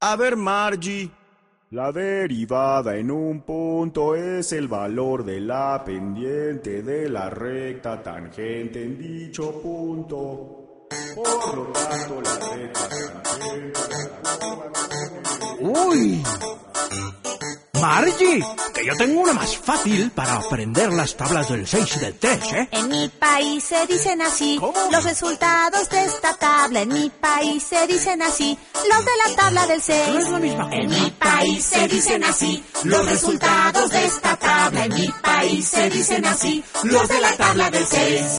A ver, Margie. La derivada en un punto es el valor de la pendiente de la recta tangente en dicho punto. Por lo tanto, la recta tangente... ¡Uy! Margie, que yo tengo una más fácil para aprender las tablas del 6 y del 3, ¿eh? En mi país se dicen así. ¿Cómo? Los resultados de esta tabla. En mi país se dicen así. Los de la tabla del 6. No es la misma cosa. En mi país se dicen así. Los resultados de esta tabla. En mi país se dicen así. Los de la tabla del 6.